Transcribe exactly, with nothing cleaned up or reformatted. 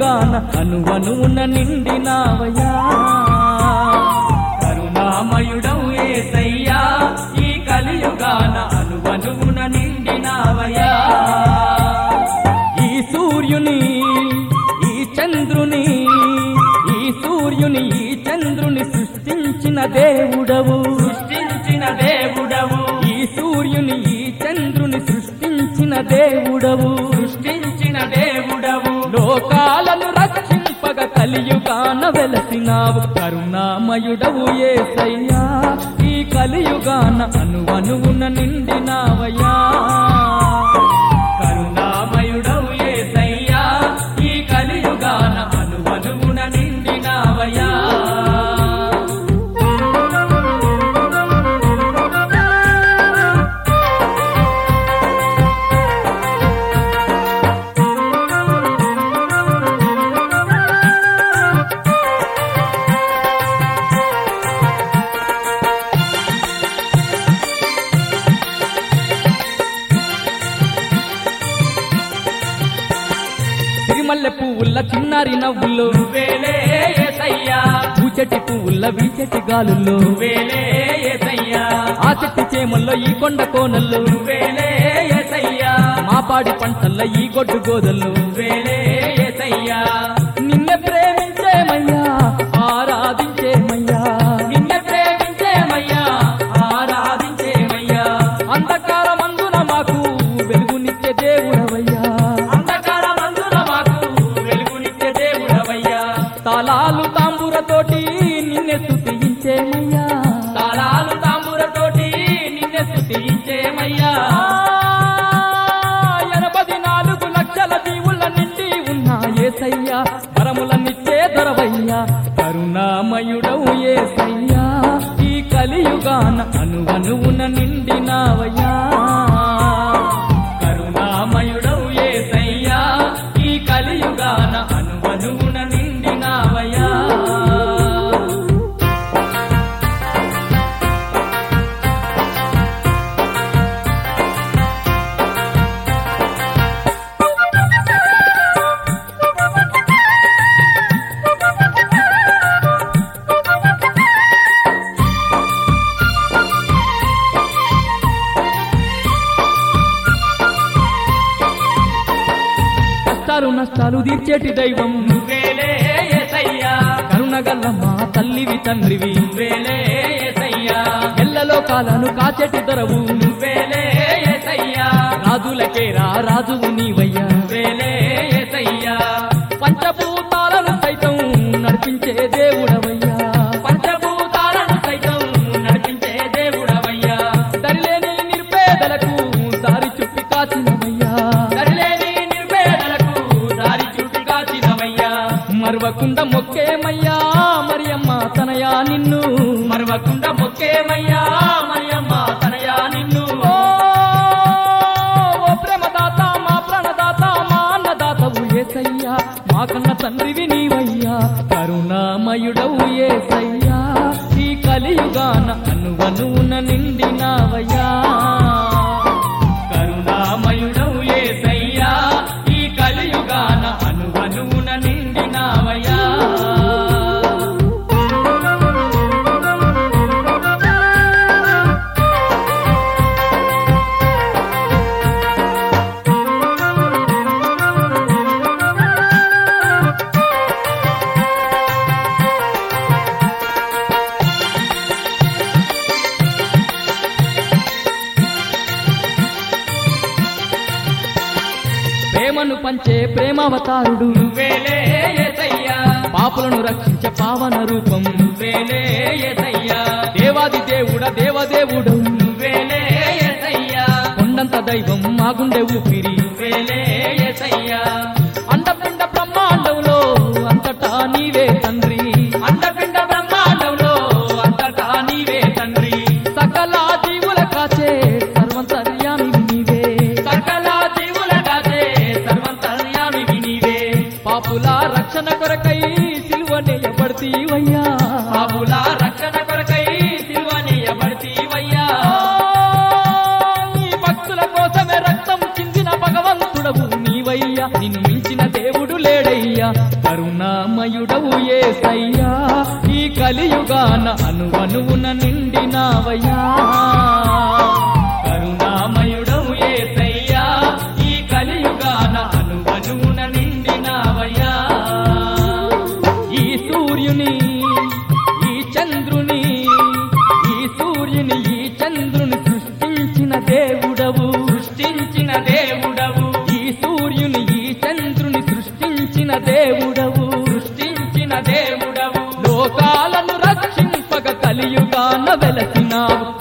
కలియుగాన అనువనువున నిండినావయ్యా కరుణామయుడవు యేసయ్యా ఈ కలియుగాన అనువనువున నిండినావయ్యా ఈ సూర్యుని ఈ చంద్రుని ఈ సూర్యుని ఈ చంద్రుని సృష్టించిన దేవుడవు సృష్టించిన దేవుడవు ఈ సూర్యుని ఈ చంద్రుని సృష్టించిన దేవుడవు సృష్టించిన దేవుడవు లోకాలను రక్షింపగ కలియుగాన వెలసినావు కరుణామయుడవు యేసయ్యా ఈ కలియుగాన అనువనువున నిండినావయ్యా కరుణామయుడవు యేసయ్యా ఈ కలియుగాన అనువనువున నిండినావయ్యా సిరిమల్లె పువ్వుల చిన్నారి నవ్వుల్లో వేలే యేసయ్యా పూచటి పువ్వుల వీచటి గాలుల్లో వేలే యేసయ్యా ఆ చెట్టు చేమల్లో ఈ కొండ కోనల్లో వేలే యేసయ్యా మా పాడి పంటల్లో ఈ గొడ్డు గోదల్లో వేలే యేసయ్యా నిన్నే ప్రేమించేమయ్యా ఆరాధించేమయ్యా నిన్నే ప్రేమించేమయ్యా ఆరాధించేమయ్యా అంధకారమందున మాకు వెలుగునిచ్చే దేవుడవయ్యా తాళాలు తాంబూరతోటి నిన్నే స్తుతించేమయ్యా తాళాలు తాంబూరతోటి నిన్నే స్తుతించేమయ్యా ఎనభై నాలుగు లక్షల దీవుల నిండి ఉన్నా యేసయ్యా వరములనిచ్చే దొరవయ్యా కరుణామయుడవు యేసయ్యా ఈ కలియుగాన అనువనువున నిండినావయ్యా కరుణామయుడవు యేసయ్యా ఈ కలియుగాన అనువనువున నిండినావయ్యా కష్టాలు నష్టాలు తీర్చేటి దైవం నువ్వేలే యేసయ్యా కరుణగల్ల మా తల్లివి తండ్రివి నువ్వేలే యేసయ్యా ఎల్లలో కాలను కాచెటి దొరవు నువ్వేలే యేసయ్యా రాజులకే రా రాజువు నీవయ్యా నువ్వేలే యేసయ్యా పంచభూతాలను సైతం నడిపించే దేవుడవయ్యా పంచభూతాలను సైతం నడిపించే దేవుడవయ్యా దరిలేని నిర్పేదలకు దారి చుట్టి కాచినవయ్యా దరిలేని నిర్పేదలకు దారి చుట్టి కాచినవయ్యా మర్వకుండ మొక్కేమయ్యా మరియమ్మ తనయా నిన్ను మర్వకుండ మొక్కేమయ్యా మరియమ్మ తనయా నిన్ను ఓ ప్రేమదాత మా ప్రాణదాత మా అన్నదాతవు యేసయ్యా మా కన్న తండ్రివి నీవయ్యా కరుణామయుడవు యేసయ్యా ఈ కలియుగాన అనువనువున నిండినావయ్యా కరుణామయుడవు యేసయ్యా ఈ కలియుగాన అనువనువున నిండినావయ్యా ప్రేమను పంచే ప్రేమావతారుడు నువ్వేలే యేసయ్యా పాపులను రక్షించే పావన రూపం నువ్వేలే యేసయ్యా దేవాది దేవుడ దేవదేవుడు నువ్వేలే యేసయ్యా కొండంత దైవం మా గుండె ఊపిరి నువ్వేలే యేసయ్యా అండపిండ బ్రహ్మాండంలో అంతటా నీవే తండ్రి అండపిండ బ్రహ్మాండంలో అంతటా నీవే తండ్రి సకల జీవుల కాచే సర్వంతర్యామి నీవే సకల జీవుల కాచే సర్వంతర్యామి నీవే పాపుల రక్షణ కొరకై సిలువనేయబడతీవయ్యా పాపుల రక్షణ కొరకై సిలువనేయబడతీవయ్యా ఈ భక్తుల కోసమే రక్తం చిందిన భగవంతుడవు నీవయ్యా నిన్ను మించిన దేవుడు లేడయ్యా కరుణామయుడవు యేసయ్యా ఈ కలియుగాన అనువనువున నిండినావయ్యా కరుణామయుడవు యేసయ్యా ఈ కలియుగాన అనువనువున నిండినావయ్యా ఈ సూర్యుని ఈ చంద్రుని ఈ సూర్యుని ఈ చంద్రుని సృష్టించిన దేవుడవు సృష్టించిన దేవుడవు ఈ సూర్యుని ఈ చంద్రుని సృష్టించిన దేవుడవు సృష్టించిన దేవుడవు లోకాలను రక్షింపగ కలియుగాన వెలసినావు